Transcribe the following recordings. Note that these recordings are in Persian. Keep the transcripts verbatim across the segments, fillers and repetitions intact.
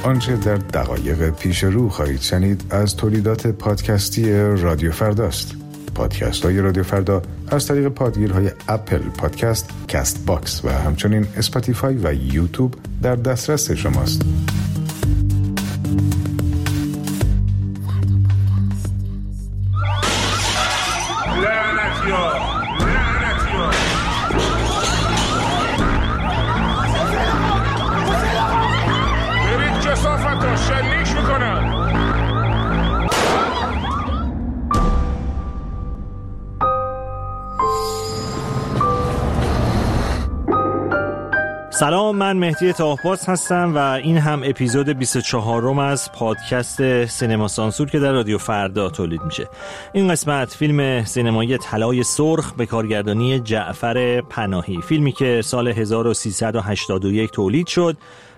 آنچه در دقایق پیش رو خواهید شنید از تولیدات پادکستی رادیو فرداست. پادکست های رادیو فردا از طریق پادگیرهای اپل پادکست، کست باکس و همچنین اسپاتیفای و یوتیوب در دسترس شماست. سلام، من مهدی طاهباز هستم و این هم اپیزود بیست و چهارم از پادکست سینما سانسور که در رادیو فردا تولید میشه. این قسمت فیلم سینمایی طلای سرخ به کارگردانی جعفر پناهی، فیلمی که سال هزار و سیصد و هشتاد و یک تولید شد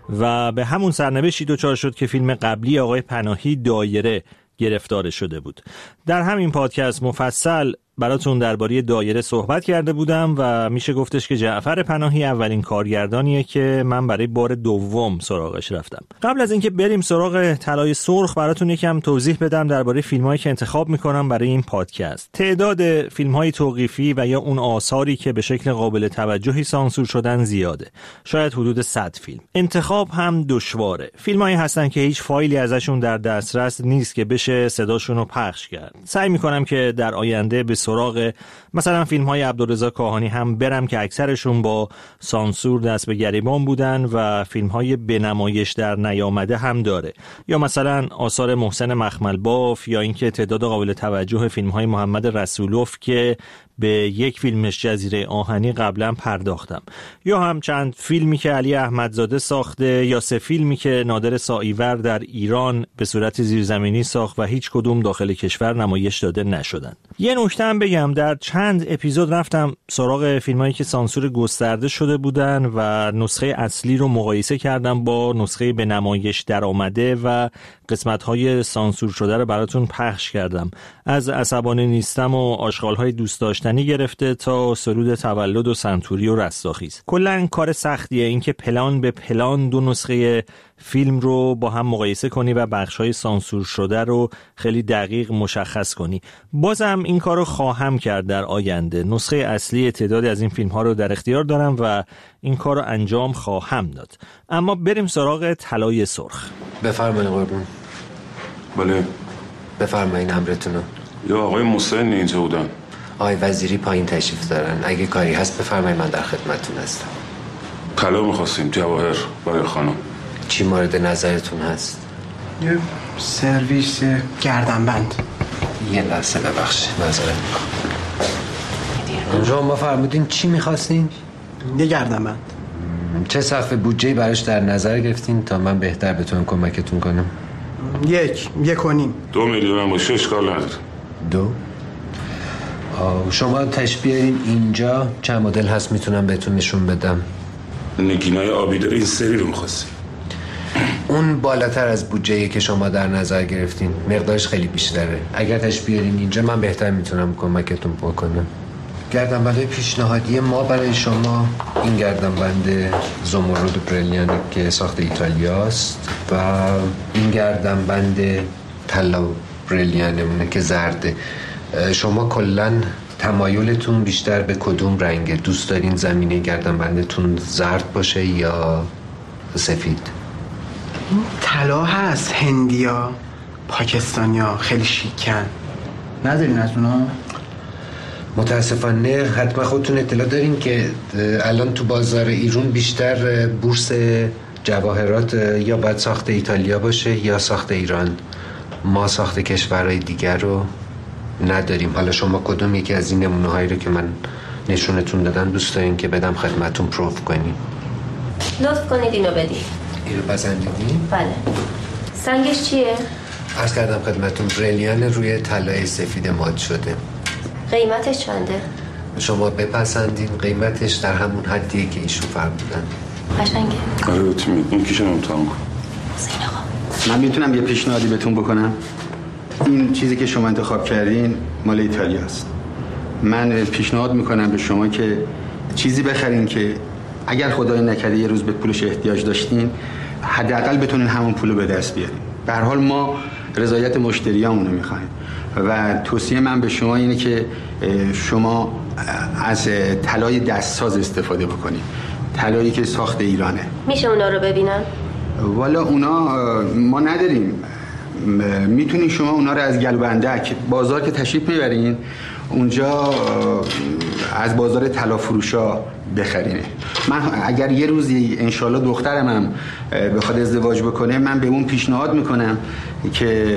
و به همون سرنوشتی دچار شد که فیلم قبلی آقای پناهی دایره گرفتار شده بود. در همین پادکست مفصل براتون درباره دایره صحبت کرده بودم و میشه گفتش که جعفر پناهی اولین کارگردانیه که من برای بار دوم سراغش رفتم. قبل از اینکه بریم سراغ طلای سرخ براتون یکم توضیح بدم درباره فیلمایی که انتخاب میکنم برای این پادکست. تعداد فیلم‌های توقیفی و یا اون آثاری که به شکل قابل توجهی سانسور شدن زیاده. شاید حدود صد فیلم. انتخاب هم دشواره. فیلمایی هستن که هیچ فایلی ازشون در دسترس نیست که بشه صداشون رو پخش کرد. سعی میکنم که در آینده به سراغ مثلا فیلم های عبدالرضا کاهانی هم برم که اکثرشون با سانسور دست به گریبان بودن و فیلم های به نمایش در نیامده هم داره، یا مثلا آثار محسن مخملباف، یا اینکه تعداد قابل توجه فیلم های محمد رسولوف که به یک فیلمش جزیره آهنی قبلا پرداختم، یا هم چند فیلمی که علی احمدزاده ساخته، یا سه فیلمی که نادر ساعیور در ایران به صورت زیرزمینی ساخت و هیچ کدوم داخل کشور نمایش داده نشدن. یه نکته هم بگم، در چند اپیزود رفتم سراغ فیلمایی که سانسور گسترده شده بودن و نسخه اصلی رو مقایسه کردم با نسخه به نمایش در آمده و قسمت‌های سانسور شده رو براتون پخش کردم. از عصبانی نیستم و آشغال‌های دوست داشتنی گرفته تا سرود تولد و سنتوری و رستاخیز. کلاً کار سختیه اینکه پلان به پلان دو نسخه فیلم رو با هم مقایسه کنی و بخش‌های سانسور شده رو خیلی دقیق مشخص کنی. بازم این کارو خواهم کرد در آینده. نسخه اصلی تعدادی از این فیلم‌ها رو در اختیار دارم و این کارو انجام خواهم داد. اما بریم سراغ طلای سرخ. بفرمایید قربون. بله. بفرمایید امرتونو. یا آقای محسن اینجا بودن؟ آقای وزیری پایین تشریف دارن. اگه کاری هست بفرمایید، من در خدمتتون هستم. طلا می‌خواستیم، جواهر برای خانم. چی مورد نظرتون هست؟ یه سرویس گردنبند. یه لحظه ببخشید، معذرت میخوام. شما فرمودین چی می‌خواستین؟ یه گردنبند. چه سقف بودجه‌ای براش در نظر گرفتین تا من بهتر بتونم کمکتون کنم؟ یک، یک و نیم. دو میلیون هم باشه اشکال نداره. دو؟ شما تشریف بیارین اینجا، چند مدل هست میتونم بهتون نشون بدم. نگینای آبی داره، این سری رو می‌خواستیم. اون بالاتر از بودجه‌ای که شما در نظر گرفتین، مقدارش خیلی بیشتره. اگر تشریف بیارین اینجا من بهتر میتونم کمکتون بکنم. گردنبندهای پیشنهادی ما برای شما این گردنبند زمرد بریلیان که ساخت ایتالیاست و این گردنبند طلا بریلیانمونه که زرده. شما کلن تمایلتون بیشتر به کدوم رنگه؟ دوست دارین زمینه گردنبندتون زرد باشه یا سفید؟ طلا هست، هندیا، پاکستانیا، خیلی شیکن. ندارین از اونا؟ متاسفانه حتما خودتون اطلاع دارین که الان تو بازار ایران بیشتر بورس جواهرات یا باید ساخت ایتالیا باشه یا ساخت ایران. ما ساخت کشورهای دیگر رو نداریم. حالا شما کدوم یکی از این نمونه هایی رو که من نشونتون دادم دوست دارین که بدم خدمتون پروف کنیم؟ لطف کنید اینو بدید. اینو پسندیدین؟ بله. سنگش چیه؟ عرض کردم خدمتون بریلیان روی طلای سفید ماد شده. قیمتش چنده؟ شما بپسندین، قیمتش در همون حدیه که ایشون فرمودن. قشنگه. آره بتونید این کیشم امتحان کن. حسین آقا، من میتونم یه پیشنهادی بهتون بکنم؟ این چیزی که شما انتخاب کردین مال ایتالیا است. من پیشنهاد میکنم به شما که چیزی بخرین که اگر خدای نکرده یه روز به پولش احتیاج داشتین حداقل بتونین همون پولو به دست بیارین. به هر حال ما رضایت مشتریامون رو می‌خوایم و توصیه من به شما اینه که شما از طلای دستساز استفاده بکنید، طلایی که ساخت ایرانه. میشه اونا رو ببینم؟ والا اونا ما نداریم. میتونین شما اونا رو از گلوبندک بازار که تشریف میبرین اونجا از بازار طلا فروشا بخرین. من اگر یه روزی انشالله دخترم هم بخواد ازدواج بکنه، من به اون پیشنهاد میکنم که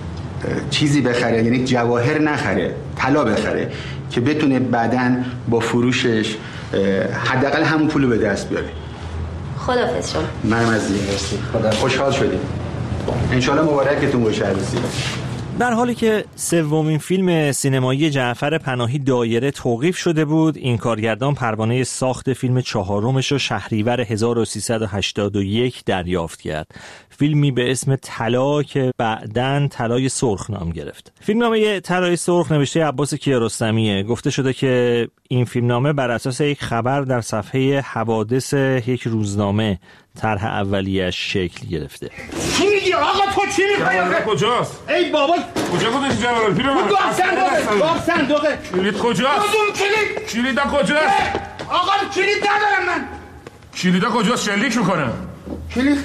چیزی بخره، یعنی جواهر نخره، طلا بخره که بتونه بعداً با فروشش حداقل همون پولو به دست بیاره. خداحافظ شما. منم از این خدا خوشحال شدیم. انشالله مبارکتون باشه عروسی. در حالی که سومین فیلم سینمایی جعفر پناهی دایره توقیف شده بود، این کارگردان پروانه ساخت فیلم چهارمش رو شهریور هزار و سیصد و هشتاد و یک دریافت کرد. فیلمی به اسم طلا که بعداً طلای سرخ نام گرفت. فیلمنامه طلای سرخ نوشته عباس کیارستمیه. گفته شده که این فیلمنامه بر اساس یک خبر در صفحه حوادث یک روزنامه طرح اولیه‌اش شکل گرفته. چی میگی آقا؟ تو چی میخوای؟ کجاست؟ ای بابا کجا گذاشتی جلال پیرمرد؟ گام صندوقه، گام صندوقه. کلید کجاست؟ کدوم کلید؟ کلیدا کجاست؟ آقا کلید ندارم من. کلیدا کجاست؟ شلیک میکنم. کلید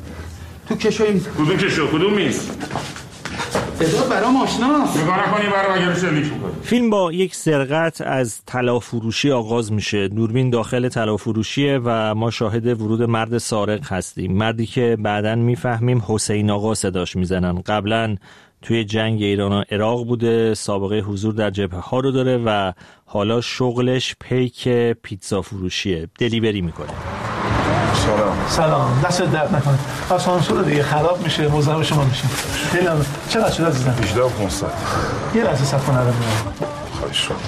تو کشوی میز. کدوم کشو؟ کدوم میز؟ ادوار برام آشناست. نگاه نکنی برام اگر شلیک میکنه. فیلم با یک سرقت از طلا فروشی آغاز میشه. دوربین داخل طلا فروشیه و ما شاهد ورود مرد سارق هستیم. مردی که بعداً میفهمیم حسین آقا صداش میزنن. قبلاً توی جنگ ایران و عراق بوده، سابقه حضور در جبهه ها رو داره و حالا شغلش پیک پیتزا فروشیه. دلیوری میکنه. سلام. سلام. دست درد نکنه. آسانسور دیگه خراب میشه، مزاحم شما میشیم. خیلی ممنون. چقدر شد عزیزم؟ هجده و پانصد. یه لحظه صبر کن الان میام. خواهش شد.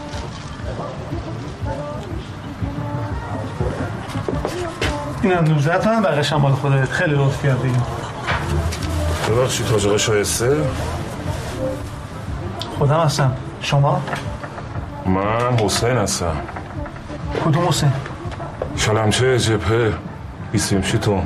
اینم نوزده تومن، بقیه‌ش هم مال خودت. خیلی لطف کردی. ببخشید حاج آقا شایسته؟ خودم هستم. شما؟ من حسین هستم. کدوم حسین؟ شلمچه جبهه بیسیم شیتون.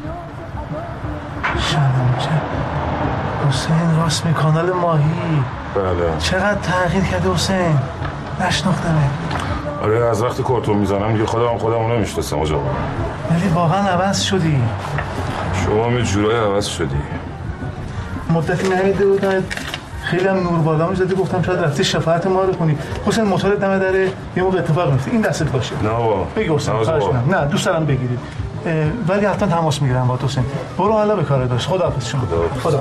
شلمچه حسین راست می کانال ماهی. بله. چقدر تغییر کرده حسین؟ نشناختمه. آره از وقتی کارتون میزنم دیگه خودم خودمو نمیشناسم آقا. ولی واقعا عوض شدی. شما هم یه جورایی عوض شدی. مدتی نمیده بودن، خیلی هم نور بالا میزدی، گفتم شاید رفتی شفاعت ما رو کنی. حسین موتور دم داره، یه موقع اتفاق میفته. این دستت باشه. نه بابا. بگی حسین خواهش می‌کنم. نه دوست دارم بگیرید. ولی حتما تماس میگیرم با حسین. برو حالا به کار داشت. خداحافظ شما. خدا.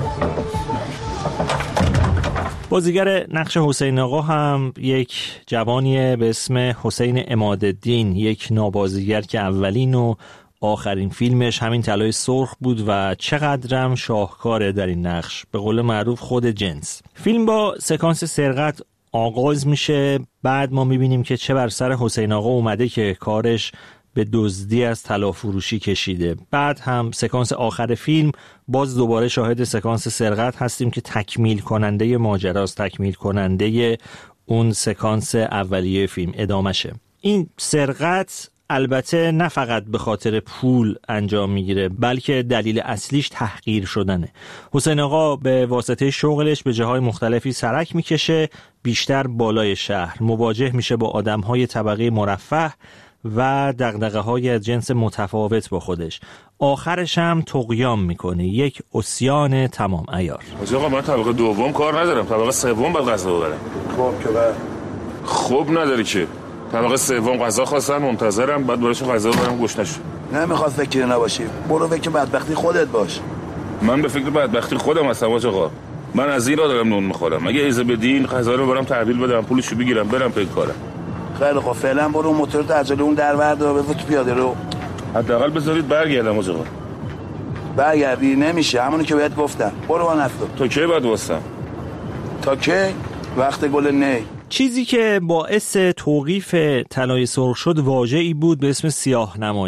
بازیگر نقش حسین آقا هم یک جوانیه به اسم حسین عمادالدین، یک نابازیگر که اولین و آخرین فیلمش همین طلای سرخ بود و چقدرم شاهکاره در این نقش، به قول معروف خود جنس. فیلم با سکانس سرقت آغاز میشه. بعد ما میبینیم که چه بر سر حسین آقا اومده که کارش به دزدی از طلا فروشی کشیده. بعد هم سکانس آخر فیلم باز دوباره شاهد سکانس سرقت هستیم که تکمیل کننده ماجراست، تکمیل کننده اون سکانس اولیه فیلم ادامشه. این سرقت البته نه فقط به خاطر پول انجام میگیره، بلکه دلیل اصلیش تحقیر شدنه. حسین آقا به واسطه شغلش به جاهای مختلفی سرک میکشه، بیشتر بالای شهر مواجه میشه با آدمهای طبقه مرفه و دغدغه‌های از جنس متفاوت با خودش. آخرش هم طغیان میکنه، یک عصیان تمام عیار. آقا من طبقه دوم کار ندارم، طبقه سوم باید غذا ببرم. خب که بعد خوب نداری که طبقه سوم غذا خواستن، منتظرم بعد براشون غذا ببرم گوش نشه. نمیخواد فکر نباشی، برو فکر بدبختی خودت باش. من به فکر بدبختی خودم هستم آقا. من از این را دارم نون میخورم. اگه اجازه بدین غذا رو برام تحویل بدم، پولشو بگیرم برم پی کارم. خیلی خوب فعلا برو موتور تو عجله اون در وردا بذار تو پیاده رو. حداقل بذارید برگردم آقا. برگردی نمیشه، همونی که بهت گفتم. برو وان افتاد. تا کی بعد واسم؟ تا کی؟ وقت گل نی. چیزی که باعث توقیف طلای سرخ شد واژه‌ای بود به اسم سیاه‌نمایی.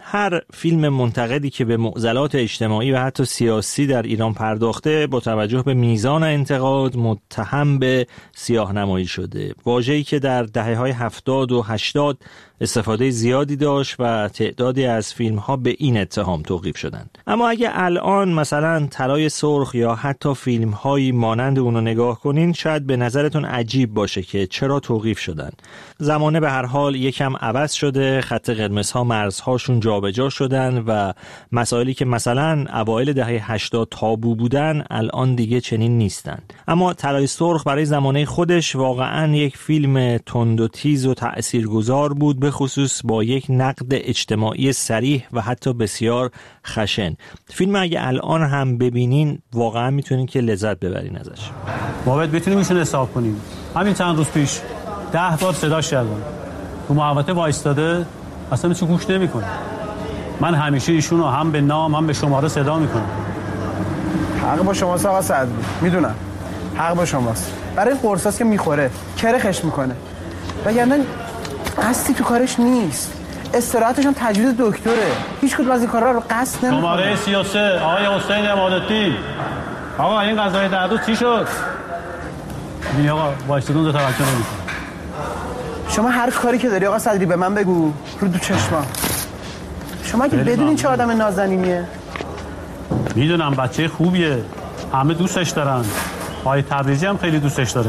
هر فیلم منتقدی که به معضلات اجتماعی و حتی سیاسی در ایران پرداخته با توجه به میزان انتقاد متهم به سیاه‌نمایی شده. واژه‌ای که در دهه‌های هفتاد و هشتاد استفاده زیادی داشت و تعدادی از فیلم‌ها به این اتهام توقیف شدند. اما اگه الان مثلا طلای سرخ یا حتی فیلم‌هایی مانند اون رو نگاه کنین، شاید به نظرتون عجیب باشه که چرا توقیف شدن. زمانه به هر حال یکم عوض شده، خط قرمزها مرزهاشون جابجا شدن و مسائلی که مثلا اوایل دهه هشتاد تابو بودن الان دیگه چنین نیستن. اما طلای سرخ برای زمانه خودش واقعا یک فیلم تند و تیز و تأثیرگذار بود، به خصوص با یک نقد اجتماعی صریح و حتی بسیار خشن. فیلم اگه الان هم ببینین واقعا میتونین که لذت ببرین ازش. بابت بتونیم ایشون حساب کنیم. همین چند روز پیش ده بار صداش کردم، تو محوطه وایستاده، اصلا چه گوش نمیکنه. من همیشه ایشون رو هم به نام هم به شماره صدا میکنم. حق با شماست آقا صدری، میدونم حق با شماست. برای قرصاست که میخوره کرخش میکنه، وگرنه قصدی تو کارش نیست. استراحتش هم تجویز دکتره. هیچ کدوم از این کارا رو قصد نمیکنه. شماره سی و سه آقای حسین امادالدین. آقا این قضای در روز چی شد؟ این آقا وایستون دو توجه نمیکنه. شما هر کاری که داری آقا صدری به من بگو، رو دو چشمام. شما که بدونین چه آدم نازنینیه. میدونم بچه خوبیه، همه دوستش دارن. آقای تبریزی هم خیلی دوستش داره.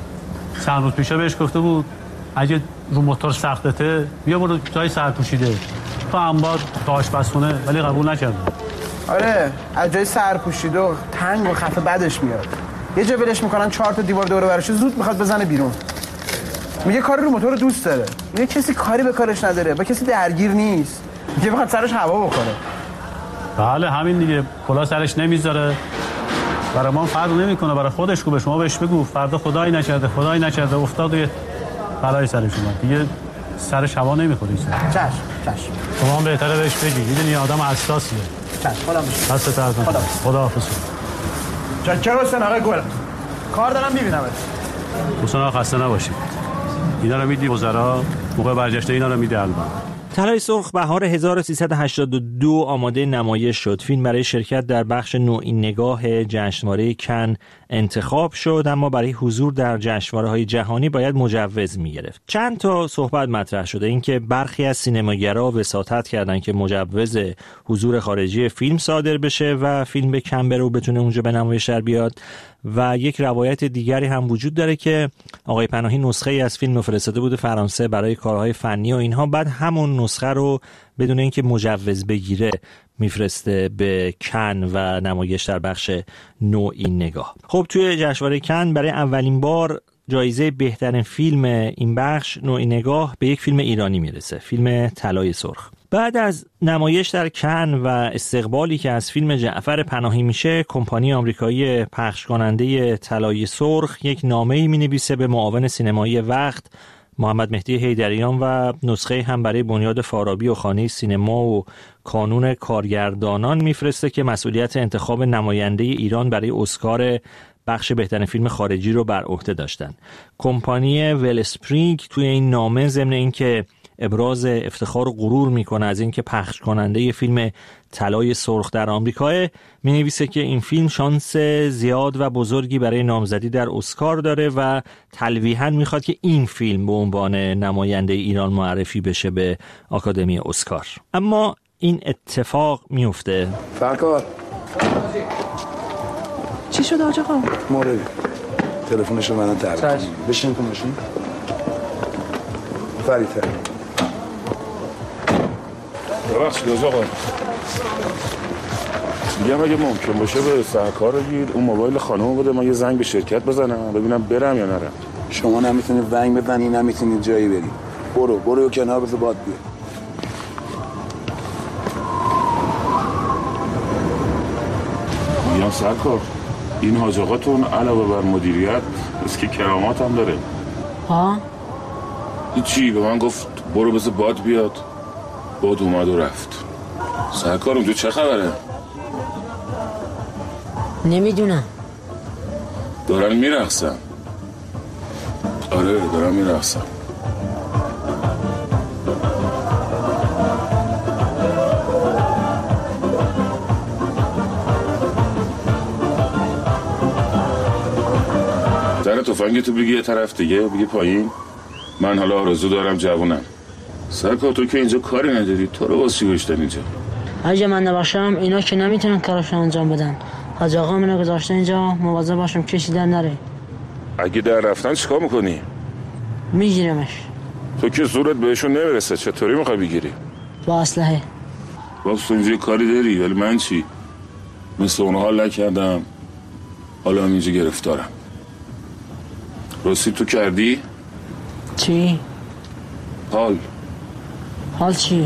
چند روز پیشه بهش گفته بود اگه رو موتور سختته بیا برو جای سرپوشیده تو انبار تا آشپزخونه، ولی قبول نکرد. آره از جای سرپوشیده و تنگ و خفه بدش میاد. یه جا ولش میکنن چهار تا دیوار دوره برش، زود میخواد بزنه بیرون. میگه کار رو موتور دوست داره. میگه کسی کاری به کارش نداره، با کسی درگیر نیست. میگه بخواد سرش هوا بخوره. بله همین دیگه، کلا سرش نمیذاره. برای ما فرق نمیکنه، برای خودش خوبه. شما بهش بگو فردا خدایی نکرده خدایی نکرده افتاد و بلای سرش اومد دیگه، سرش هوا نمیخوره. چشم چشم. شما هم بهتره بهش بگی، میدونی آدم حساسیه. چشم خدا بشه. دست درد نکنه. خداحافظ. چکر حسین آقای گل. کار دارم میبینمت. حسین آقا خسته نباشید. اینا رو میدی وزرا، موقع برگشته اینا رو میده البته. طلای سرخ بهار هزار و سیصد و هشتاد و دو آماده نمایش شد. فیلم برای شرکت در بخش نوعی نگاه جشنواره کن انتخاب شد، اما برای حضور در جشنواره‌های جهانی باید مجوز می‌گرفت. چند تا صحبت مطرح شده، اینکه برخی از سینماگرا وساطت کردن که مجوز حضور خارجی فیلم صادر بشه و فیلم به کن بره و بتونه اونجا به نمایش در بیاد، و یک روایت دیگری هم وجود داره که آقای پناهی نسخه ای از فیلم رو فرستاده بود فرانسه برای کارهای فنی و اینها، بعد همون نسخه رو بدون اینکه مجوز بگیره میفرسته به کن و نمایش در بخش نوعی نگاه. خب توی جشنواره کن برای اولین بار جایزه بهترین فیلم این بخش نوعی نگاه به یک فیلم ایرانی میرسه، فیلم طلای سرخ. بعد از نمایش در کن و استقبالی که از فیلم جعفر پناهی میشه، کمپانی آمریکایی پخش کننده طلای سرخ یک نامه‌ای مینویسه به معاون سینمایی وقت محمد مهدی حیدریان و نسخه هم برای بنیاد فارابی و خانه سینما و کانون کارگردانان میفرسته که مسئولیت انتخاب نماینده ایران برای اسکار بخش بهترین فیلم خارجی رو بر عهده داشتن. کمپانی ول اسپرینگ توی این نامه ضمن اینکه ابراز افتخار و غرور میکنه از اینکه پخش کننده فیلم طلای سرخ در آمریکا، مینویسه که این فیلم شانس زیاد و بزرگی برای نامزدی در اسکار داره و تلویحاً میخواد که این فیلم به عنوان نماینده ایران معرفی بشه به آکادمی اسکار. اما این اتفاق میفته. فرکار چی شد آقا آقا؟ موردی تلفنش رو منم تعریف کنم. بشین تو ماشین. فریده ببخشید آقا، میگم اگه ممکن باشه به سرکار رو گیر اون موبایل خانمو بده، ما یه زنگ به شرکت بزنم ببینم برم یا نرم. شما نمیتونی زنگ بزنی، نمیتونی جایی بری. برو برو کنار بذار باد بیاد. میگم سرکار، این حاج آقاتون علاوه بر مدیریت است که کرامات هم داره. ها؟ چی؟ به من گفت برو بذار باد بیاد، باد اومد و رفت. سرکار اونجا چه خبره؟ نمیدونم. دارن میرقصن. آره دارن میرقصن. در تفنگ تو بگی یه طرف دیگه بگی پایین. من حالا آرزو دارم جوونم. سرکار تو که اینجا کاری نداری، تو رو واسه گذاشتن اینجا. اگه من نباشم اینا که نمیتونن کارشون انجام بدن. حاج آقا منو گذاشته اینجا، مواظب باشم کشیدن نره. اگه در رفتن چیکار میکنی؟ میگیرمش. تو که زورت بهشون نمیرسه، چطوری میخوای بگیری؟ با اسلحه. باز تو اینجا کاری داری، ولی من چی؟ مثل اونها حال نکردم، حالا هم اینجا گرفتارم. راستی تو کردی؟ چی؟ حال حال چیه؟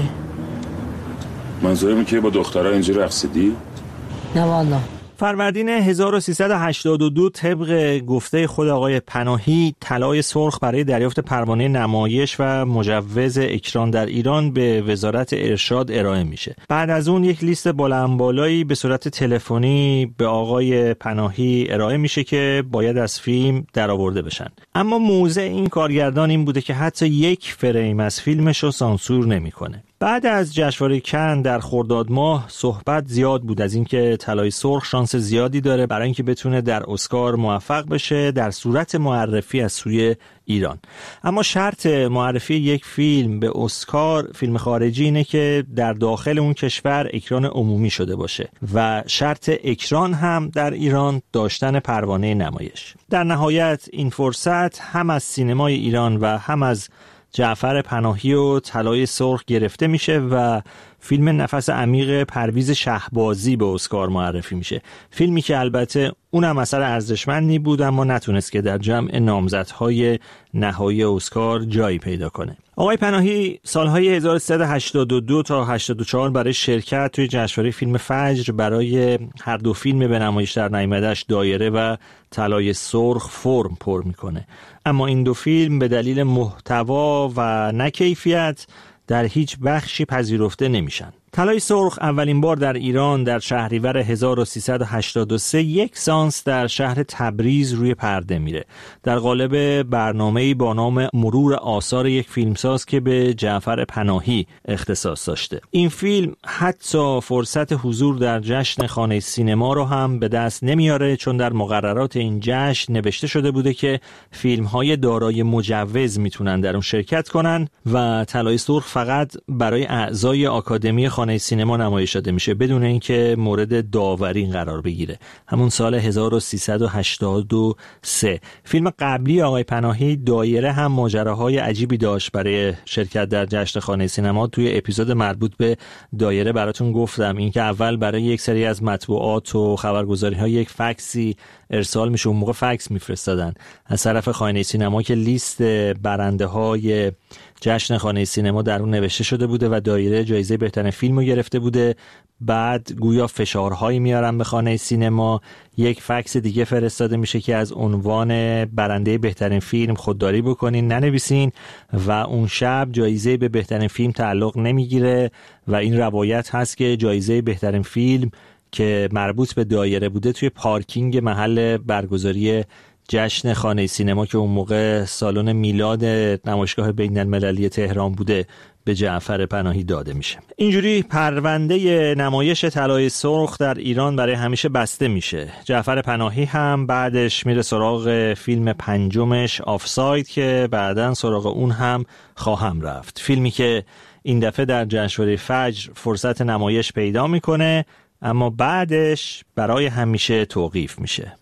منظورم که با دخترها اینجا رقصیدی؟ نه والا. فروردین هزار و سیصد و هشتاد و دو طبق گفته خود آقای پناهی طلای سرخ برای دریافت پروانه نمایش و مجوز اکران در ایران به وزارت ارشاد ارائه میشه. بعد از اون یک لیست بلند بالایی به صورت تلفنی به آقای پناهی ارائه میشه که باید از فیلم درآورده بشن. اما موضع این کارگردان این بوده که حتی یک فریم از فیلمش رو سانسور نمیکنه. بعد از جشنواره کن در خرداد ماه صحبت زیاد بود از اینکه طلای سرخ شانس زیادی داره برای اینکه بتونه در اسکار موفق بشه در صورت معرفی از سوی ایران. اما شرط معرفی یک فیلم به اسکار فیلم خارجی اینه که در داخل اون کشور اکران عمومی شده باشه و شرط اکران هم در ایران داشتن پروانه نمایش. در نهایت این فرصت هم از سینمای ایران و هم از جعفر پناهی و طلای سرخ گرفته میشه و فیلم نفس عمیق پرویز شهبازی به اسکار معرفی میشه. فیلمی که البته اونم اثر ارزشمندی بود اما نتونست که در جمع نامزدهای نهایی اسکار جایی پیدا کنه. آقای پناهی سالهای هزار و سیصد و هشتاد و دو تا هشتاد و چهار برای شرکت توی جشنواره فیلم فجر برای هر دو فیلم به نمایش در نیامده‌اش دایره و طلای سرخ فرم پر میکنه. اما این دو فیلم به دلیل محتوا و نه کیفیت در هیچ بخشی پذیرفته نمیشن. طلای سرخ اولین بار در ایران در شهریور هزار و سیصد و هشتاد و سه یک سانس در شهر تبریز روی پرده میره در قالب برنامه‌ای با نام مرور آثار یک فیلمساز که به جعفر پناهی اختصاص داشته. این فیلم حتی فرصت حضور در جشن خانه سینما رو هم به دست نمیاره چون در مقررات این جشن نوشته شده بوده که فیلم‌های دارای مجوز میتونن در اون شرکت کنن و طلای سرخ فقط برای اعضای آکادمی خانه سینما نمایش داده میشه بدون اینکه مورد داوری قرار بگیره. همون سال هزار و سیصد و هشتاد و سه فیلم قبلی آقای پناهی دایره هم ماجراهای عجیبی داشت برای شرکت در جشن خانه سینما. توی اپیزود مربوط به دایره براتون گفتم اینکه اول برای یک سری از مطبوعات و خبرگزاری‌ها یک فکسی ارسال میشه. اون موقع فکس میفرستادن از طرف خانه سینما که لیست برنده‌های جشن خانه سینما در اون نوشته شده بوده و دایره جایزه بهترین فیلم رو گرفته بوده. بعد گویا فشارهایی میارن به خانه سینما، یک فکس دیگه فرستاده میشه که از عنوان برنده بهترین فیلم خودداری بکنین ننویسین و اون شب جایزه به بهترین فیلم تعلق نمیگیره و این روایت هست که جایزه بهترین فیلم که مربوط به دایره بوده توی پارکینگ محل برگزاری جشن خانه سینما که اون موقع سالن میلاد نمایشگاه بین المللی تهران بوده به جعفر پناهی داده میشه. اینجوری پرونده نمایش طلای سرخ در ایران برای همیشه بسته میشه. جعفر پناهی هم بعدش میره سراغ فیلم پنجمش آفساید که بعداً سراغ اون هم خواهم رفت. فیلمی که این دفعه در جشنواره فجر فرصت نمایش پیدا میکنه اما بعدش برای همیشه توقیف میشه.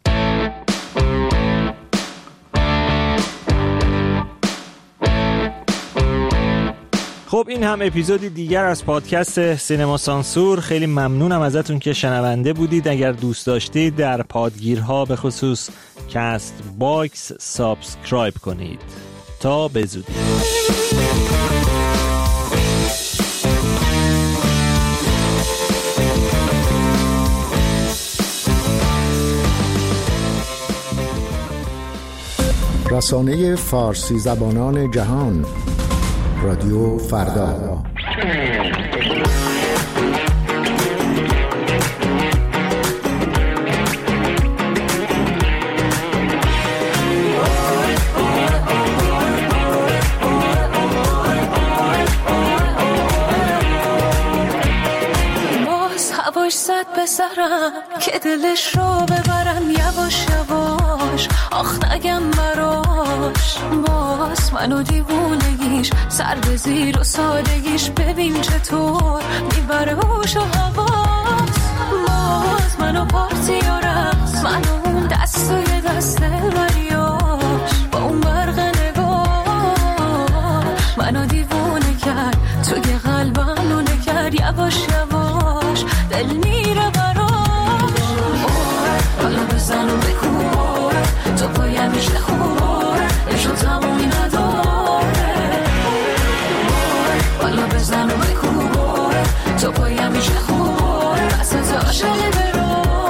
خب این هم اپیزودی دیگر از پادکست سینما سانسور. خیلی ممنونم ازتون که شنونده بودید. اگر دوست داشتید در پادگیرها به خصوص کست باکس سابسکرایب کنید. تا به زودی. رسانه فارسی زبانان جهان رادیو فردا. باز هواش زد به سرم که دلش رو ببرم یواش یواش، آخ نگم براش باز منو دیوونگیش، سر به زیر و سادگیش ببین چطور میبره هوش و حواس، باز منو پارتی و رقص، منو اون دست و یه دست وریاش، با اون برق نگاه منو دیوونه کرد، توی قلبم نونه کرد یواش یواش، دل میره براش. حالا بزن و بکن تو پایم میشه خوبه اشو تمومی نداره، حالا بزن و بکن تو پایم میشه خوبه بس از عاشقی برامه.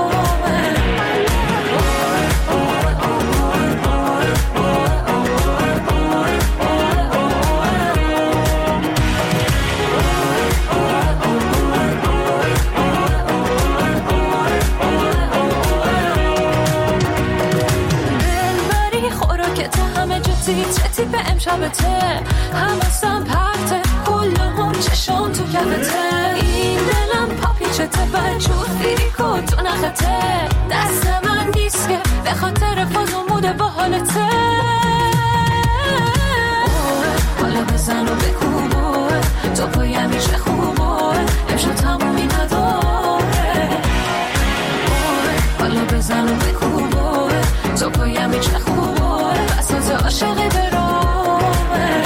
چه تیپ امشبته همستم پرته کلهم چشم تو کفته، این دلم پاپیچته بجور فیریکو تو نخته، دست من نیست که به خاطر فاز و موده با حالته، حالا بزن و بکوبه تو پایم میشه خوبه امشب تمومی نداره، حالا بزن و بکوبه تو پایم میشه خوبه بس از عاشقی برامه.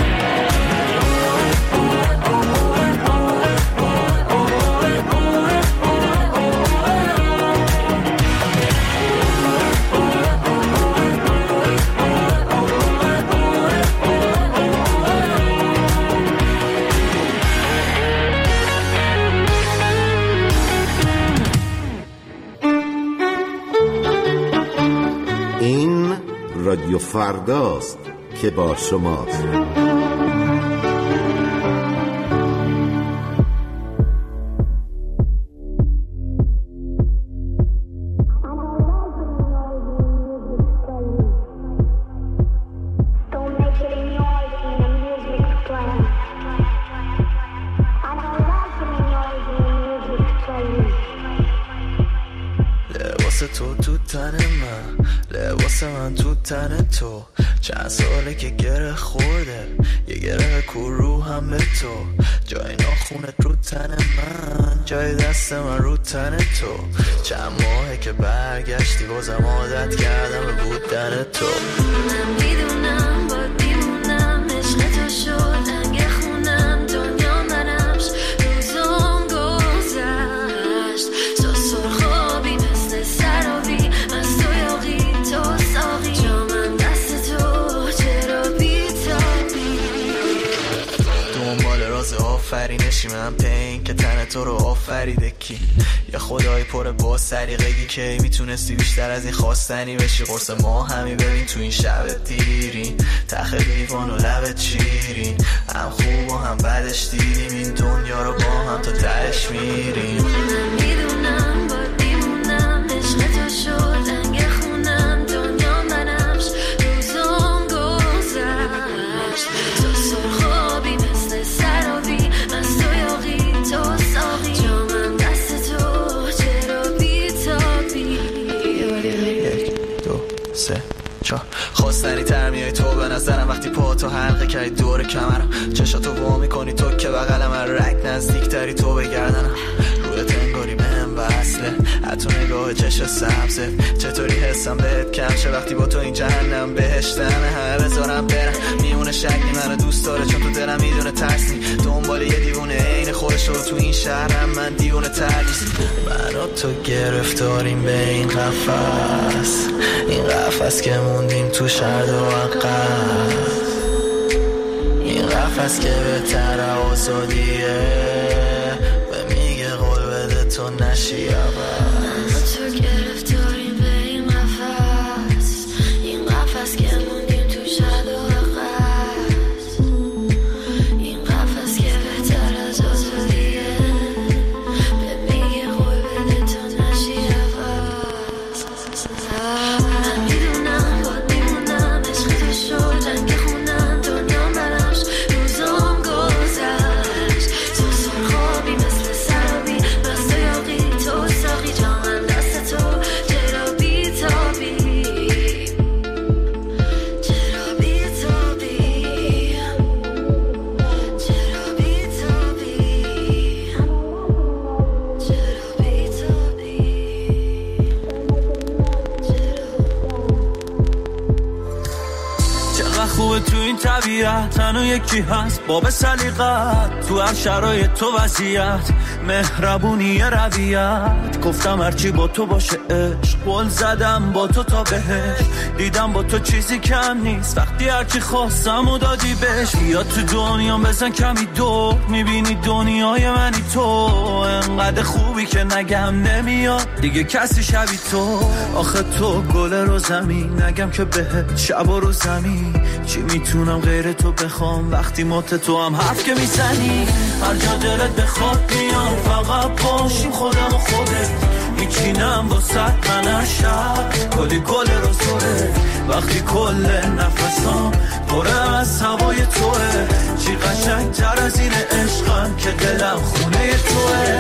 این رادیو فرداست که با شماست. تن تو چند ساله که گره خورده، یه گره کرو هم به تو، جای ناخونت رو تن من، جای دست من رو تن تو، چند ماهه که برگشتی بازم عادت کردم به بودن تو، نمیدونم با دیمونم عشق تو شد لنگ خونم، دنیا منمش روزم گذشت، تو سرخابی مثل سرابی از تو یاقی تو ساقی، آفرینشی من پین که تن تو رو آفریده کی، یا خدای پر با سریقگی که میتونستی بیشتر از این خواستنی بشی، قرص ما همی ببین تو این شب دیرین، تخ لیوان و لبت شیرین، هم خوب و هم بدش دیدیم این دنیا رو با هم تا تهش میریم. نمیدونم با دیمونم عشق تو شد لنگ خونم، دنیا منمش روزم گذشت، تو سرخابی مثل سرابی از تو یاقی تو ساقی، جامم دست تو چرا بیتابی. یک دو سه چهار خواستنی تر میای تو به نظرم وقتی پا تو حلقه کردی دور کمرم، چشاتو وا میکنی تو که بغلم، رک نزدیک تری تو بگردنم، رویت انگاری بهم وصله، حتی نگاه چشم سبزه، چطوری حسم بهت کم شه وقتی با تو این جهنم بهشتمه، همه بذارم برم میونه شکلی منو دوست داره چون تو دلم میدونه ترس نی، دنبال یه دیوونه عین خودش رو تو این شهرم، من دیوونه تر نیست، من و تو گرفتاریم به این قفس، این قفس که موندیم تو شرد و عقب، این قفس که بهتر آزادیه و میگه قول بده تو نشی عوض، تو گرفتاریم به این قفس، این قفس که موندیم تو شرد و عقب، این قفس که بهتر از آزادیه به میگه قول بده تو نشی عوض. نمیدونم با دیمونم عشق تو شد لنگ خونم، دنیا منمش روزم گذشت، تو سرخابی مثل سرابی از تو یاقی تو ساقی، جان چقدر خوبه تو این طبیعت، تنها یکی هست باب سلیقت، تو هر شرایط تو وضعیت، مهربونی رویت. گفتم هرچی با تو باشه عشق، قول زدم با تو تا بهش، دیدم با تو چیزی کم نیست، وقتی هرچی خواستم و دادی بهش. یا تو دنیا بزن کمی دور، میبینی دنیای منی تو، انقدر خوبی که نگم نمیاد دیگه کسی شبی تو. آخه تو گل رو زمین، نگم که بهت شب رو زمین، چی میتونم غیر تو بخوام وقتی مات تو هم حرف که میزنی. هر جا دلت بخواد میام، فقط باشیم خودم و خودت، میچینم با ست من هر شب کلی گل رو زوره، وقتی کل نفسام پره از هوای توه. چی قشنگ تر از این عشقم که دلم خونه توه.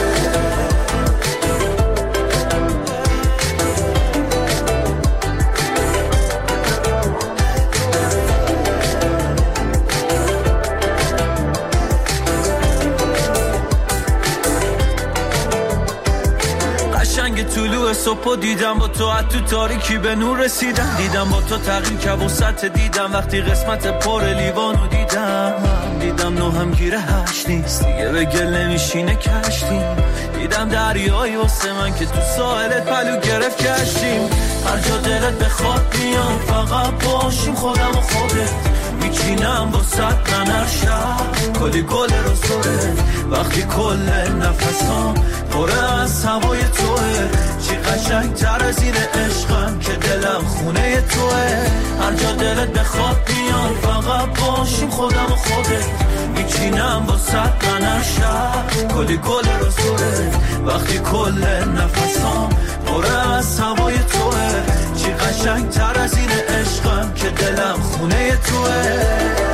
طلوع صبح دیدم با تو، از تو تاریکی به نور رسیدم، دیدم با تو تغییر که وسط دیدم، وقتی قسمت پر لیوانو دیدم، دیدم نو هم گیره هشت نیست دیگه، به گل نمیشینه کشتیم، دیدم دریایی واسه من که تو ساحلت پلو گرفت کشتیم. هر جا دلت بخواد میام، فقط باشیم خودم و خودت، میچینم با ست من هر شب کلی گل رو سره، وقتی کل نفسام پره از هوای توه. چی قشنگ تر از این عشقم که دلم خونه توه. هر جا دلت بخواد میام، فقط باشیم خودم و خودت، میچینم با ست من هر شب کلی گل رو سره، وقتی کل نفسام پره از هوای توه. چی قشنگ تر از این عشقم که دلم خونه توه.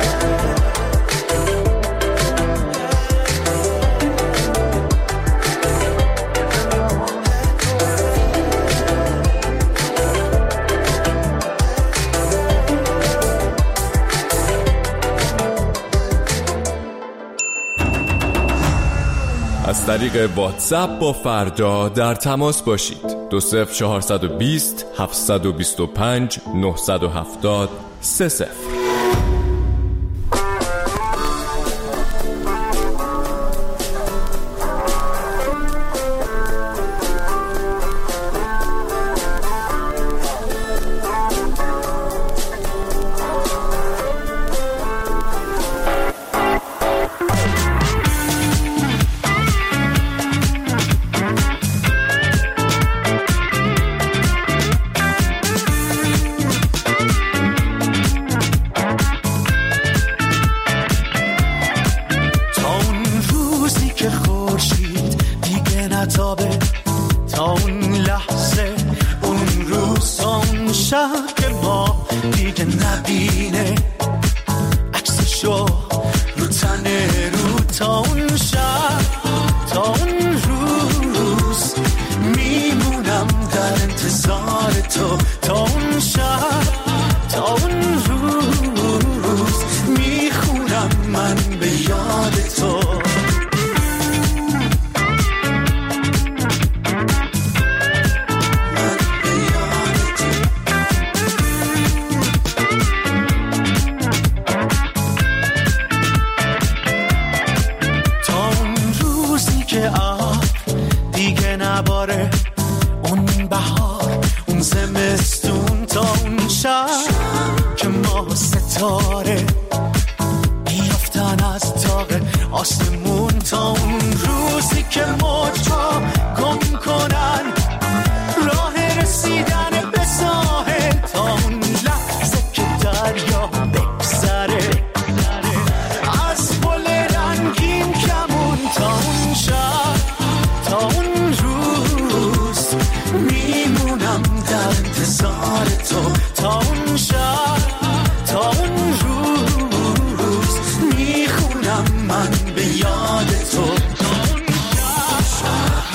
از طریق واتساپ با فردا در تماس باشید. دو صفر چهارصد و بیست هفتصد و بیست و پنج نهصد و هفتاد سه صفر. من به یاد تو.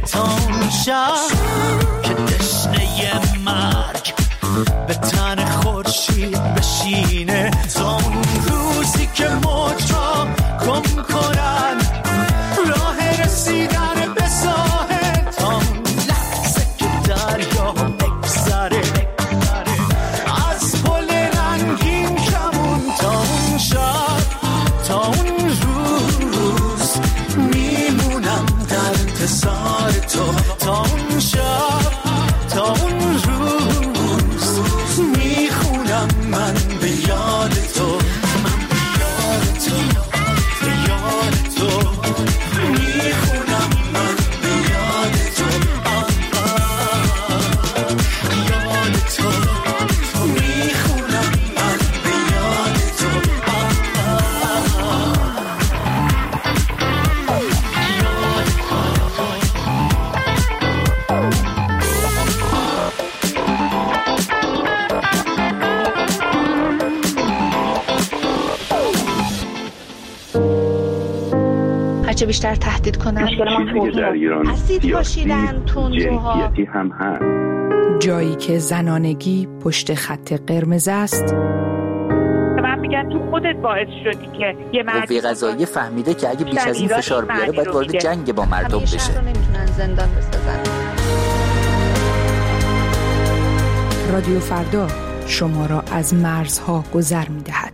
تا اون شب که تشنه مرگ به تن خورشید بشینه، تا اون روزی که موجا گم کنن راه رسیدن به ساحل، تا اون لحظه که دریا بگذره از پل رنگین کمون، تا اون شب تا اون روز میمونم در انتظار تو، تا اون شب تا اون روز میخونم من به یاد تو، من به یاد تو، به یاد تو میخونم من به یاد تو، یاد تو میخونم من به یاد تو. هرچه بیشتر تهدید کنن در ایران اسید پاشیدن تندروها هم هست. جایی که زنانگی پشت خط قرمز است. من میگن تو خودت باعث شدی که یه مرد قوه قضاییه فهمیده که اگه بیش از این فشار بیاره باید وارد جنگ با مردم بشه. همیشه رو نمیتونن زندان بسازن. رادیو فردا شما را از مرزها گذر میدهد.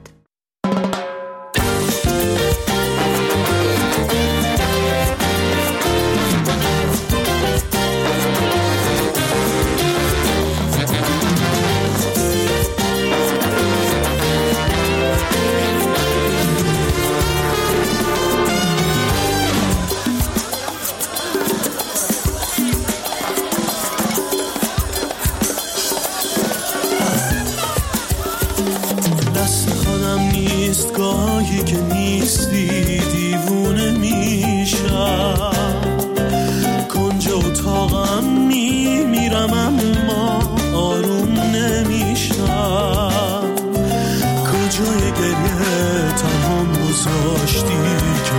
گاهی که نیستی دیوونه میشم، کنج اتاقم میمیرم اما آروم نمیشم، کجای گریه تنهام گذاشتی که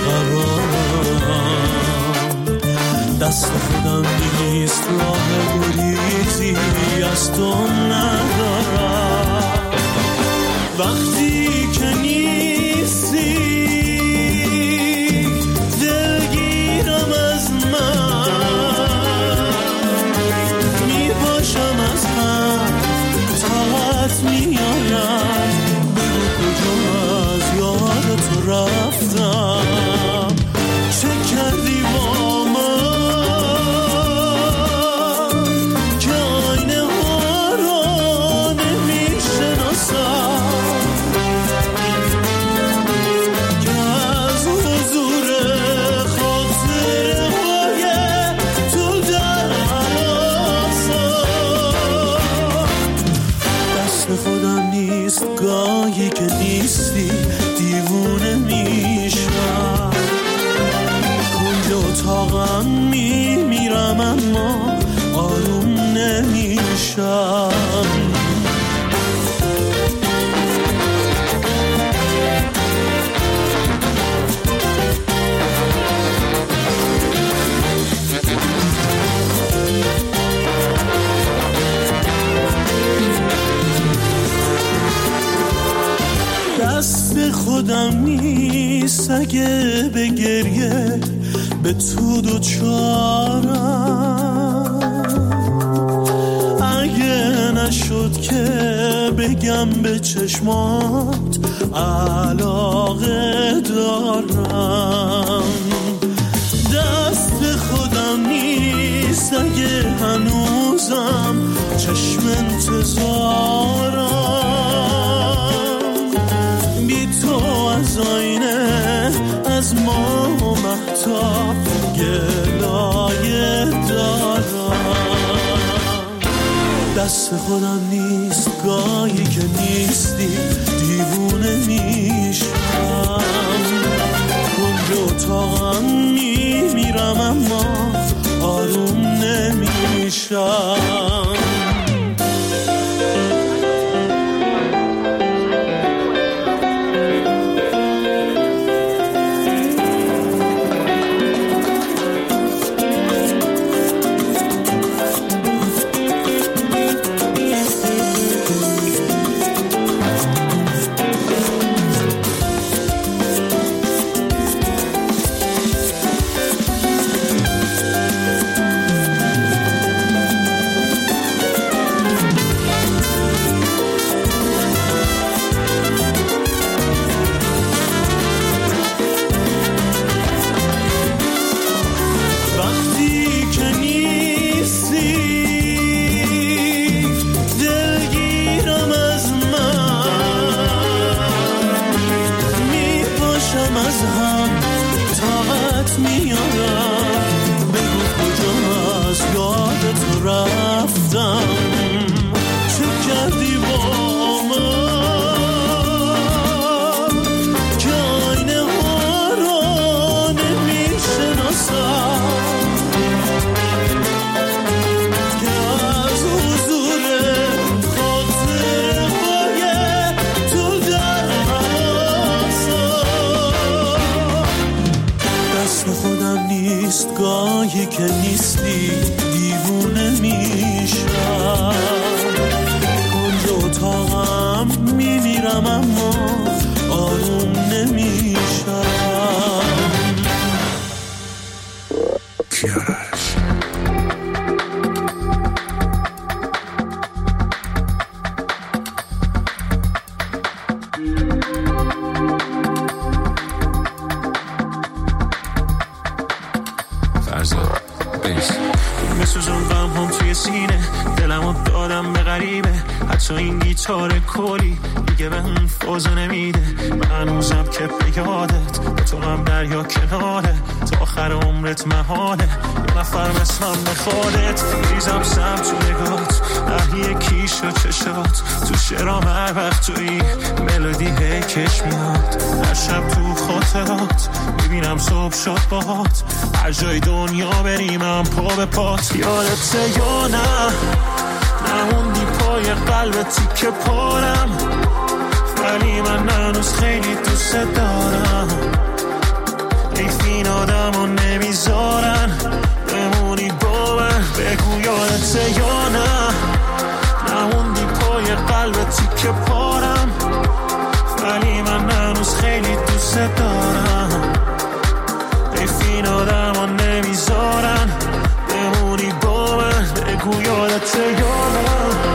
بیقرارم، دست خودم نیست راه گریزی از تو ندارم، وقتی که نیستی دلگیرم از من، میپاشم از هم طاقت میارم، بگو کجا از یاد تو رفتم، چه کردی با من که آینه ها رو نمیشناسم، گاهی که نیستی دیوونه میشم، کنج اتاقم میمیرم اما آروم نمیشم. دست خودم نیست اگه به گریه به تو دوچارم، اگه نشد که بگم به چشمات علاقه دارم، دست خودم نیست اگه هنوزم چشم انتظارم، از آینه از ما مهتاب گلایه دارم، دست خودم نیست گاهی که نیستی دیوونه میشم، کنج اتاقم میمیرم اما آروم نمیشم. دیوونه میشم، کنج اتاقم میمیرم اما آروم نمیشم. حتی این گیتار کلی دیگه به اون فازو نمیده. من هنوزم که به یادت با تو هم دریا کناره، تا آخر عمرت محاله یه نفر مثلم بخوادت. ریزم سم تو نگات اهی کیش و چشات، تو شرام هر وقت توی ملودی هی کش میاد. هر شب تو خاطرات ببینم صبح شد باهات، هر جای دنیا بریمم پا به پات. یادته یا نه نموندی پای قلبتی که پارم، ولی من هنوز خیلی دوست دارم. حیف این آدم رو نمیذارن بمونی با من. بگو یادته یا نه نموندی پای قلبتی که پارم، ولی من هنوز خیلی دوست دارم. حیف این آدم رو نمیذارن بمونی با من. بگو یادته یا نه.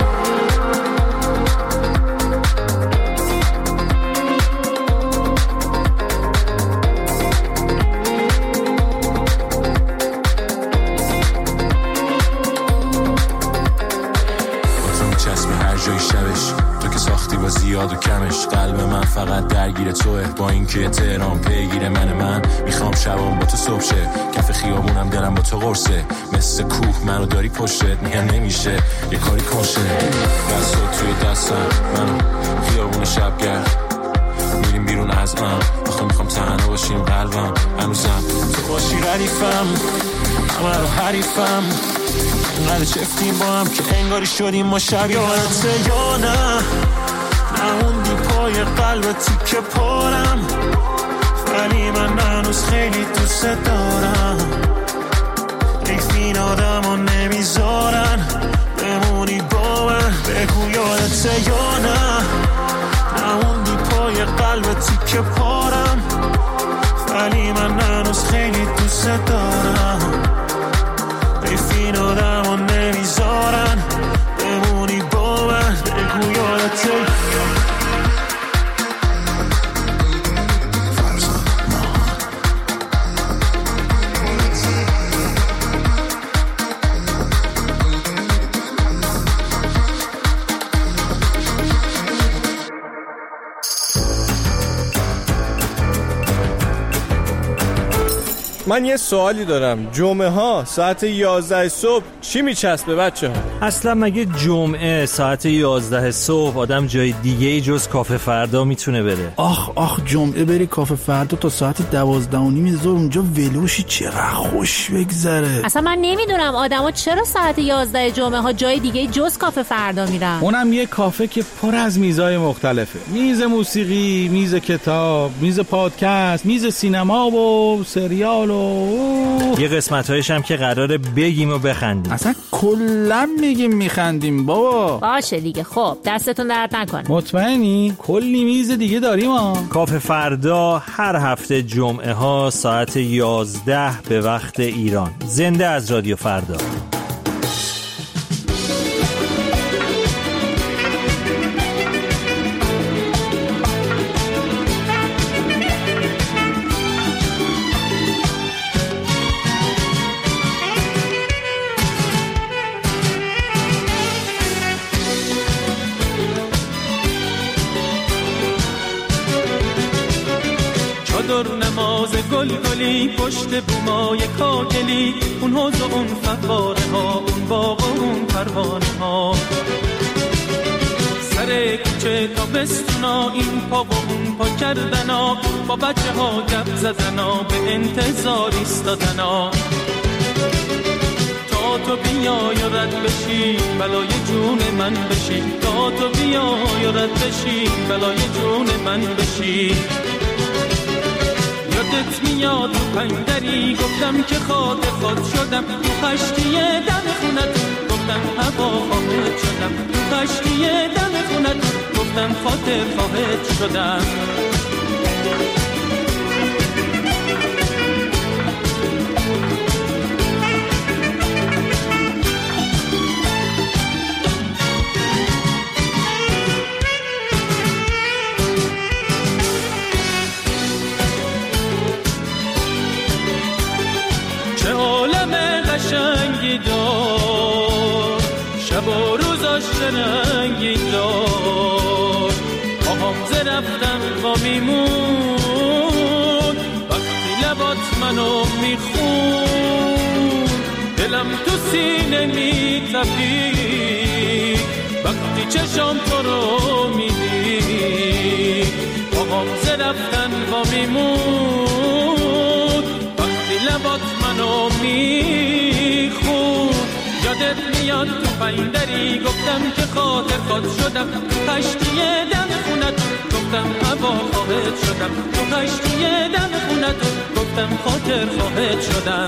زیاد و کمش قلب من فقط درگیر توه، با اینکه تهران پیگیر من من میخوام شبام با تو صبح شه. کف خیابونم دلم با تو قرصه، مثل کوه منو داری پشتت. میگن نمیشه یه کاری کنشه، دستات توی دستم منو خیابون شبگرد میریم بیرون از ام. آخه میخوام تنها باشیم قلبم هنوزم تو باشی ردیفم، همه رو حریفم. انقدر چفتیم با هم که انگاری شدیم ما شب. یادته یا نه نموندی پای قلبتی که پارم، ولی من هنوز خیلی دوست دارم. حیف این آدم رو نمیذارن بمونی با من. بگو یادته یا نه نموندی پای قلبتی که پارم، ولی من هنوز خیلی دوست دارم. حیف این آدم رو نمیذارن بمونی با من. بگو یادته. من یه سوالی دارم، جمعه ها ساعت یازده صبح چی میچسبه بچه ها؟ اصلا مگه جمعه ساعت یازده صبح آدم جای دیگه ای جز کافه فردا میتونه بره؟ آخ آخ جمعه بری کافه فردا تا ساعت دوازده و نیم ظهر اونجا ولوشی، چقدر خوش بگذره. اصلا من نمیدونم آدما چرا ساعت یازده جمعه ها جای دیگه جز کافه فردا میرن. اونم یه کافه که پر از میزای مختلفه، میز موسیقی، میز کتاب، میز پادکست، میز سینما و سریال و یه قسمت‌هایش هم که قراره بگیم و بخندیم. اصلا کلا میگیم میخندیم بابا. باشه دیگه، خب دستتون درد نکنه. مطمئنی؟ کلی میز دیگه داریم ها. کافه فردا هر هفته جمعه ها ساعت یازده به وقت ایران، زنده از رادیو فردا. نماز گل گلی پشت بومای کاکلی، اون حوض و اون فواره ها، اون باغ و اون پروانه ها، سر کوچه تا بستونا، این پا و اون پا کردنا، با بچه ها گپ زدنا، به انتظار ایستادنا، تا تو بیای و رد بشی بلای جون من بشی، تا تو بیای و رد بشی بلای جون من بشی. یادت میاد تو پندری گفتم که خاطر خود شدم تو خشتی دم خونتون گفتم هوا خواهد شدم تو خشتی دم خونتون گفتم خاطر خواهد شدم قشنگی دار شب و روزاش رنگی دار آهام ز رفتن با میمون وقتی لبات منو میخون دلم تو سینه میتپی وقتی چشام تو رو میدی آهام ز رفتن با میمون وقتی لبات منو میخون یادت میاد تو پایندری گفتم که خاطر خود شدم تو خشتی دم خونتون گفتم هوا خواهد شدم تو خشتی دم خونتون گفتم خاطر خواهد شدم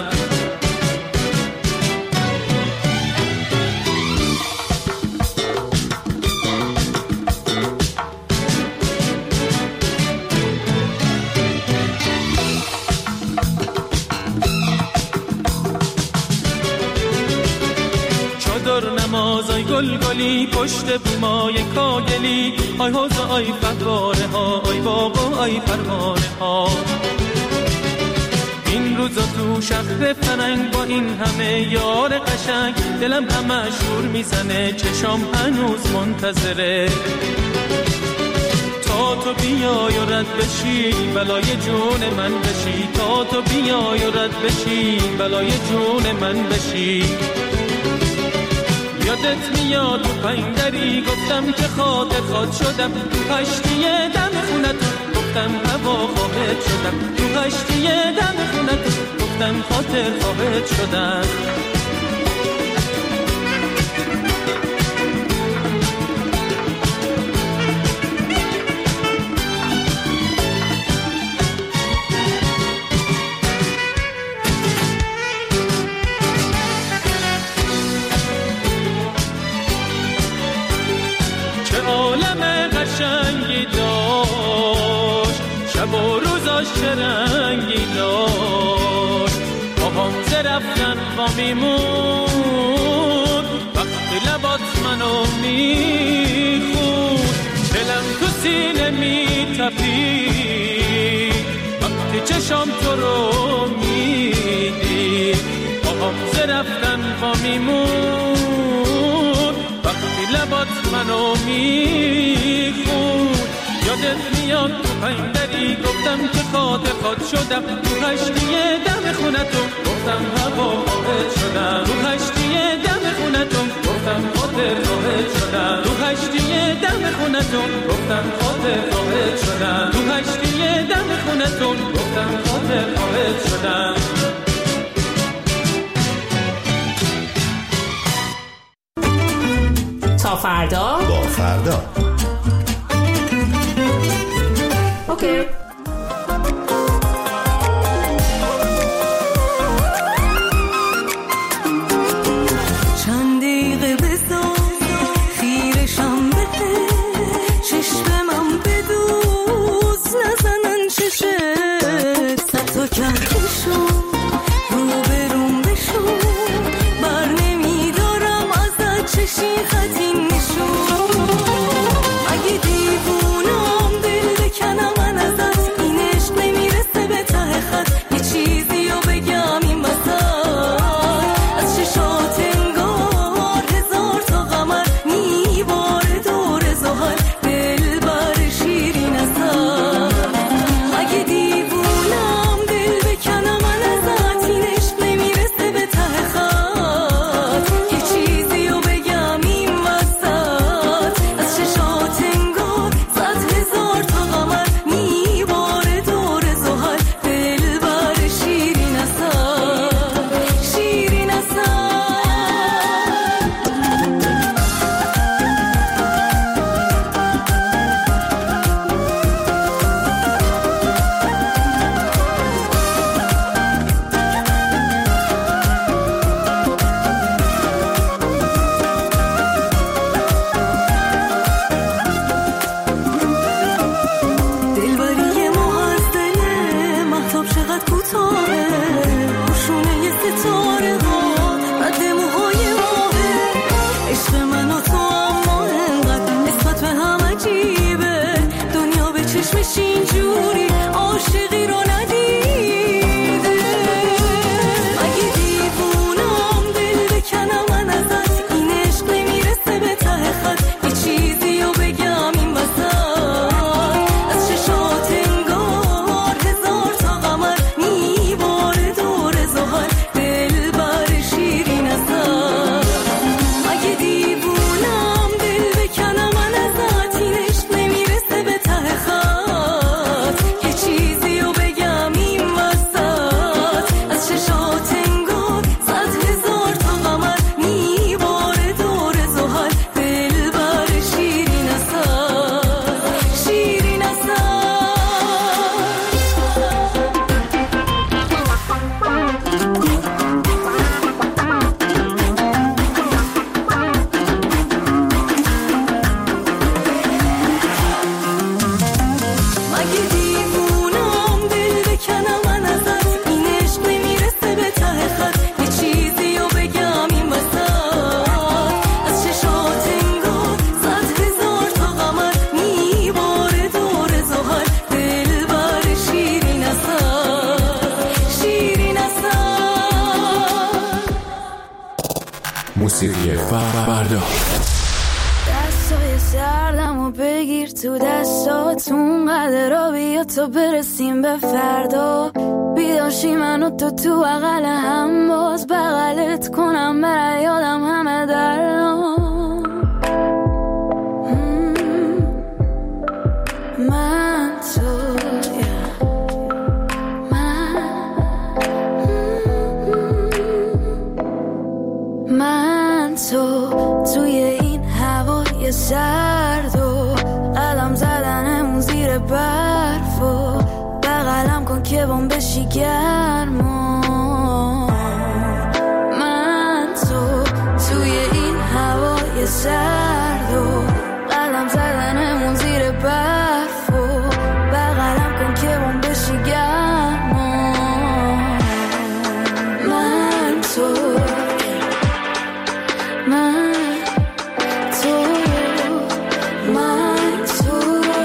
نمازای گل گلی پشت بومای کاگلی آی حوض آی فواره ها آی باغ آی پروانه ها این روزا تو شهر فرنگ با این همه یار قشنگ دلم همه شور میزنه چشام هنوز منتظره تا تو بیای و رد بشی بلای جون من بشی تا تو بیای و رد بشی بلای جون من بشی یادت میاد تو پایندری گفتم که خاطر خود شدم تو خشتی دم خونتون گفتم هوا خواهد شدم تو خشتی دم خونتون گفتم خاطر خواهد شدم قشنگی داشت شب و روزاش رنگی داشت آهام ز رفتن با میمون وقتی لبات منو میخون دلم تو سینه میتپی وقتی چشام تو رو میدی آهام ز رفتن با میمون وقتی لبات منو میخون یادت میاد تو پایندری گفتم که خاطر خود شدم تو خشتی دم خونتون گفتم هوا خواهد شدم تو خشتی دم خونتون گفتم خاطر خواهد شدم تو خشتی دم خونتون گفتم خاطر خواهد شدم تو خشتی دم خونتون گفتم خاطر خواهد شدم تا فردا با فردا اوکی چند دقیقه بذار خیرشم بده چشمم بدوز نزنن چشه صد تا کهکشم رو بروم بشو بر نمیدارم ازت چشی خطین نشون اگه دیوونم دل بکنم من ازت این عشق نمیرسه به ته خط یه چیزی رو بگم این وسط از چشات انگار هزار تا قمر میباره دور زهر دل بر شیرین اصل اگه دیوونم دل بکنم من ازت این عشق نمیرسه به ته خط یه چیزی رو بگم این وسط موسیقی فردا. دستای سردم و بگیر تو دستاتون قدر را بیا تا برسیم به فردا. بیداشی من و تو تو بغل هم باز بغلت کنم برای یادم همه درام. من تو من تو توی این هوای سرد و قدم زدنمون زیر برف و بغلم کن که بام بشی گرم. من تو توی این هوای سرد و قدم زدنمون زیر برف و بغلم کن که بام بشی گرم. من تو من تو من تو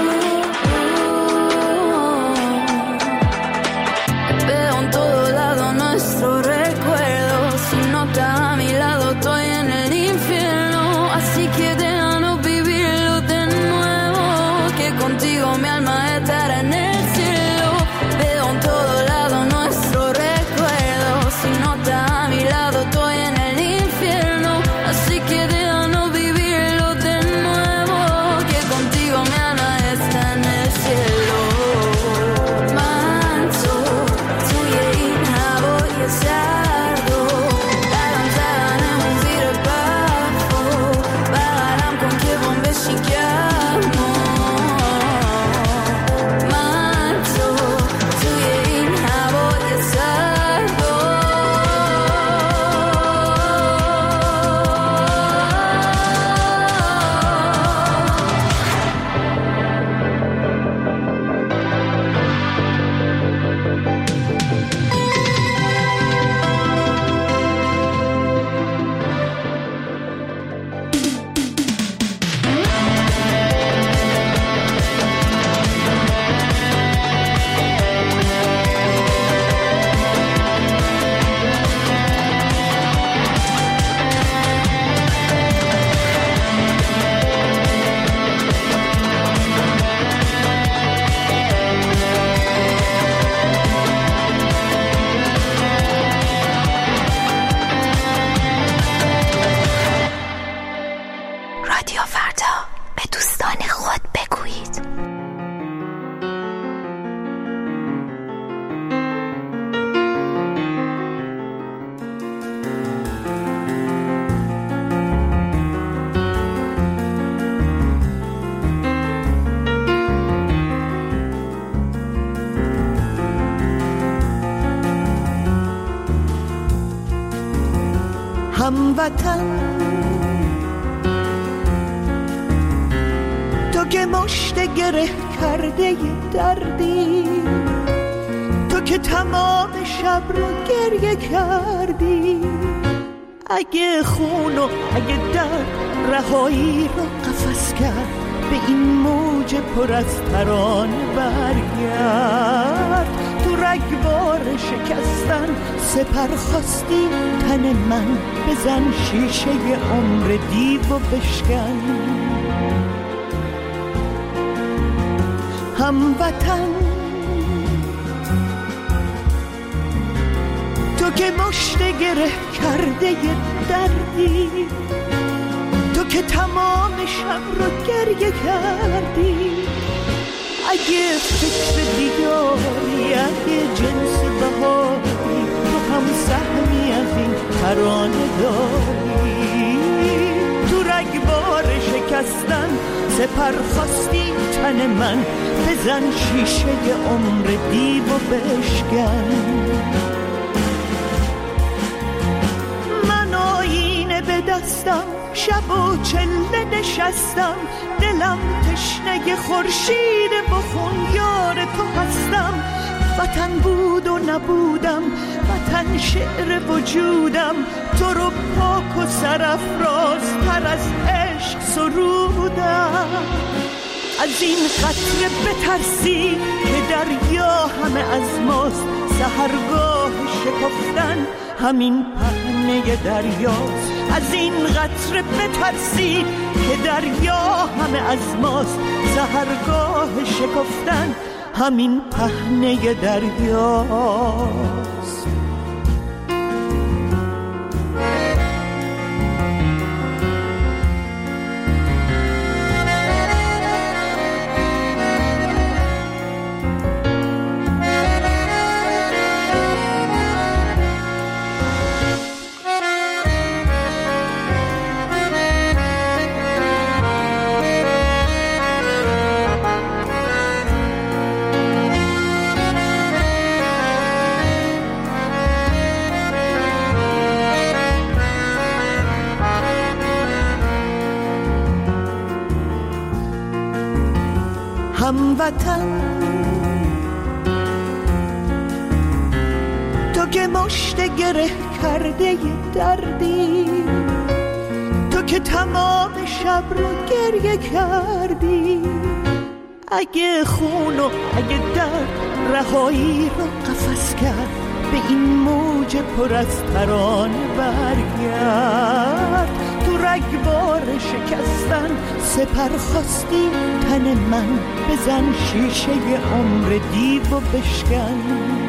veo en todo lado nuestro recuerdo. Si no estás a mi lado estoy en el infierno. Así que déjanos vivirlo de nuevo, que contigo mi alma estará en el cielo. Veo en todo lado nuestro recuerdo. Si no estás a mi lado estoy en el infierno. Así que déjanos vivirlo de nuevo, que contigo mi alma está en el cielo. من تو توی این هوای سرد و قدم زدنمون زیر برف و بغلم کن که بام بشی گرم. من تو توی این هوای سرد و رادیو فردا به دوستان خود بگویید. هموطن تو که مشت گره کرده دردی، تو که تمام شب رو گریه کردی. اگه خون و اگه درد رهایی رو قفس کرد، به این موج پر از ترانه برگرد. تو رگبار شکستن سپر خواستی تن من، بزن شیشه عمر دیو و بشکن. هموطن تو که مشت گره کرده دردی، تو که تمام شب رو گریه کردی. اگه فکر دیگاری، اگه جنس بهاری، تو هم سهمی از این ترانه داری. تو رگبار شکستن سپر خواستی تن من، بزن شیشه عمر دیو و بشکن. من آینه به دستم شب و چله نشستم، دلم تشنه خورشید بخون یار تو هستم. وطن بود و نبودم، وطن شعر وجودم، تو رو پاک و سرافراز تر از عشق سرودم. از این قطره بترسی که دریا همه از ماست، سحرگاه شکفتن همین پهن پهنه دریاست. از این قطره بترسید که دریا همه از ماست. سحرگاه شکفتن همین پهنه دریاست. هموطن تو که مشت گره کرده دردی، تو که تمام شب رو گریه کردی. اگه خون و اگه درد رهایی رو قفس کرد، به این موج پر از ترانه برگرد. تو رگبار شکستن سپر خواستی تن من، بزن شیشه عمر دیو و بشکن.